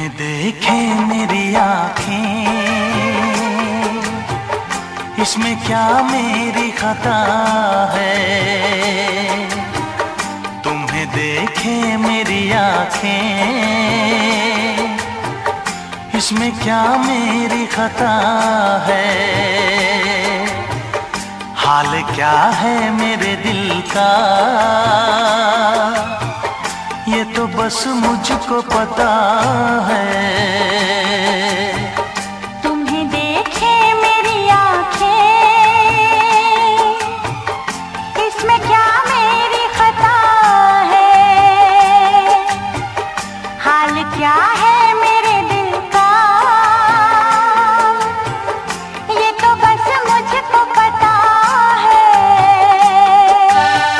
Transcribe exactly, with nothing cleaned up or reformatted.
तुम्हें देखे मेरी आँखें, इसमें क्या मेरी खता है। तुम्हें देखे मेरी आँखें, इसमें क्या मेरी खता है। हाल क्या है मेरे दिल का, ये तो बस मुझको पता है।